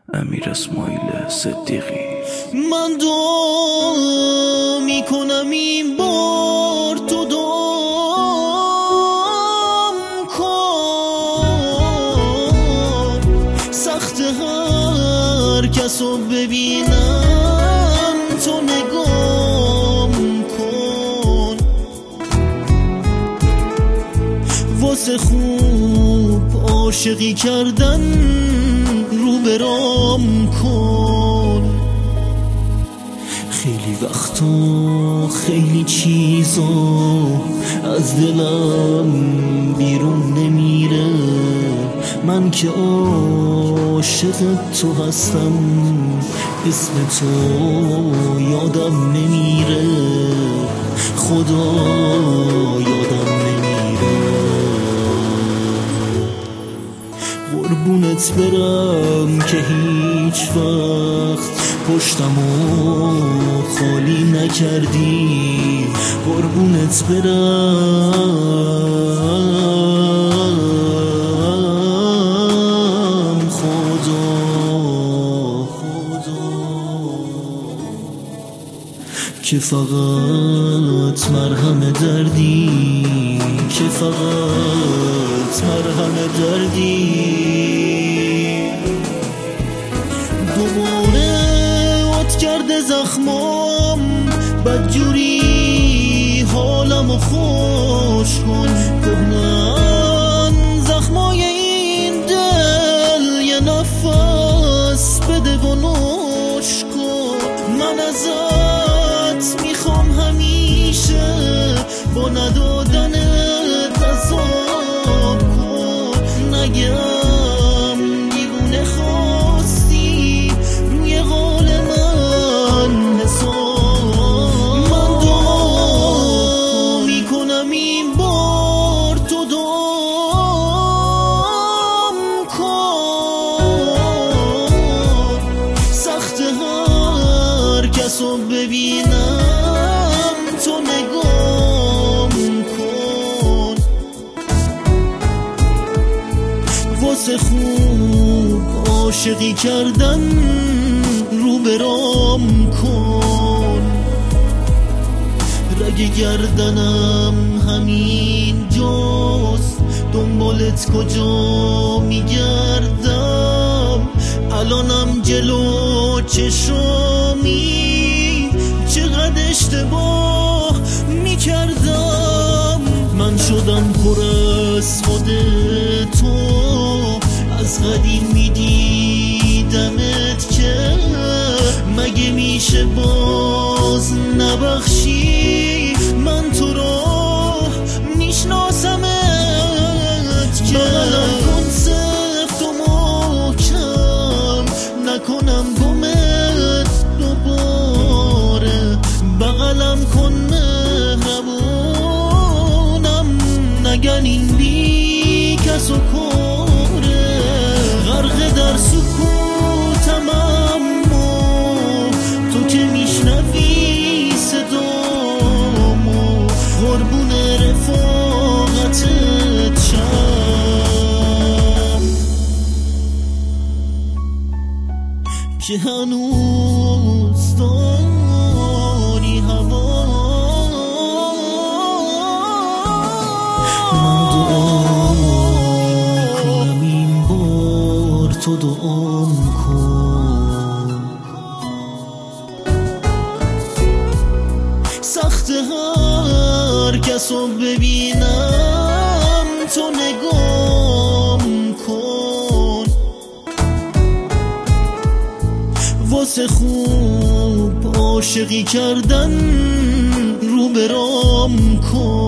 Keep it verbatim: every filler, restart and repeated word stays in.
امیر اسماعیل صدیقی. من دعا میکنم این بار تو دام کن، سخت هر کسو ببینم تو نگام کن، واسه خوب عاشقی کردن رو برام کن. خیلی وقتا خیلی چیزا از دلم بیرون نمیره، من که عاشق تو هستم اسم تو یادم نمیره، خدا یادم نمیره. قربونت برم که هیچ وقت پشتمو خالی نکردی، قربونت برم خدا خدا که فقط مرهم دردی، که فقط مرهم دردی. دوباره ات کرده زخمام بدجوری حالمو خوش کن، کهنن زخمای این دل یه نفس بده و نوش کن. من ازت میخوام همیشه با ندادنت عذاب کن، نگم دیوونه خواستی روی قول من حساب. من دعا میکنم این بار تو دام کن، سخت هر کسو ببینم تو نگام کن، واسه خوب عاشقی کردن رو برام کن. رگ گردنم همین جاست، دنبالت کجا میگردم، الانم جلو چشامی چقدر اشتباه میکردم. من شدم پر از خود تو، از قدیم میدیدمت که مگه میشه باز نبخشی، من تو رو میشناسمت که بغلم کن سفت و محکم، نکنم گمت دوباره، بغلم کن مهربونم، نگن این بی کس و کاره، غرق در سکوتم اما تو که میشنوی صدامو، قربون رفاقتت شم که هنوز داری هوا. من دعا کنم این بار تو دعام کن، سخت هر کسو ببینم تو نگام کن، واسه خوب عاشقی کردن رو برام کن.